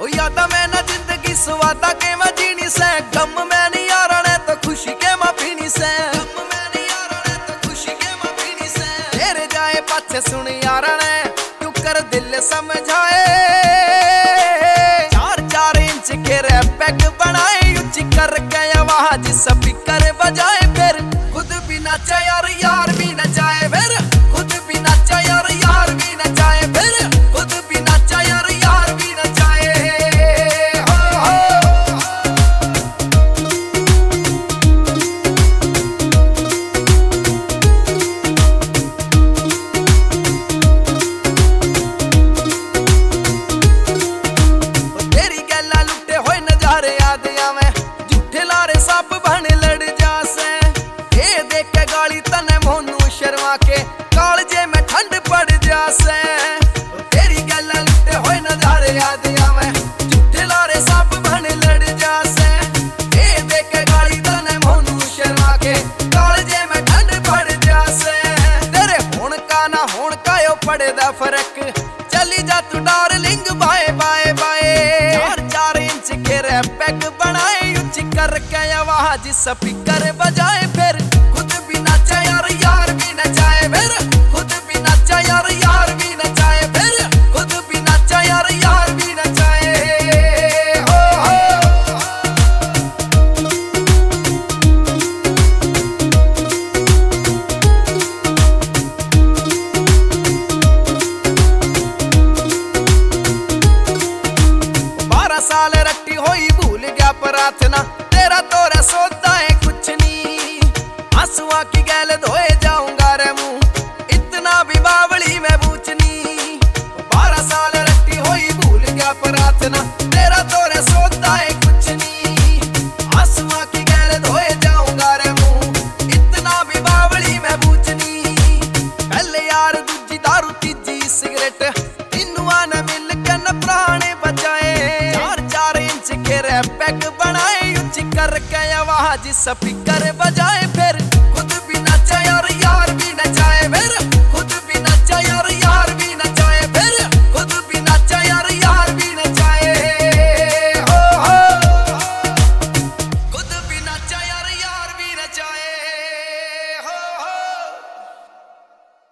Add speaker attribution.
Speaker 1: ओ यादा में ना जिंदगी स्वादा के मैं जीनी से, गम में नहीं यारने तो खुशी के मैं पीनी से, गम में नहीं यारने तो खुशी के मैं पीनी से। तेरे जाए पाछे सुन यारने क्यों कर दिल समझाए, 4-4 इंच के रैपैक बनाए ऊंची करके आवाज स्पीकर बजाए, फिर खुद भी नाचा यार यार भी नचाए, फिर खुद भी नाचा यार यार भी नचाए, फिर खुद भी नाचा यार यार भी नचाए। तेरी गल्ला लुटे होए नजारे याद आवे, झूठे लारे सप बन लड़ जासे, ये देख के गाली तने मोनू शर्मा के कालजे में ठंड पड़ जासे। तेरी गल्ला लुटे होए नजारे याद आवे, झूठे लारे सप बन लड़ जासे, ये देख के गाली तने मोनू शर्मा के कालजे में ठंड पड़ जासे। तेरे होण का ना होण का यो पड़ेदा फर्क, चली जा तू darling bye bye bye. 4-4 inch के रैपैक बनाए ऊंची करके आवाज स्पीकर बजाए, फिर खुद भी नाचा यार यार भी नचाए, फिर खुद भी नाचा यार यार भी नचाए, फिर खुद भी नाचा यार यार भी नचाए। हो साल रट्टी होई भूल गया प्रार्थना, तेरा तोरा सोता है कुछ नहीं, आंसुआ की गैल धोए जाऊंगा रे मुंह, इतना भी बावली में पूछनी। 12 साल रट्टी होई भूल गया प्रार्थना, तेरा तोरा सोता है कुछ नहीं, आंसुआ की गैल धोए जाऊंगा रे मुंह, इतना भी बावली में पूछनी। पहले यार दूजी दारू तीजी सिगरेट इनुआ ने मिल के न प्राण बचाए, 4-4 इंच के रैपैक बनाए ऊंची करके आवाज स्पीकर बजाए, फिर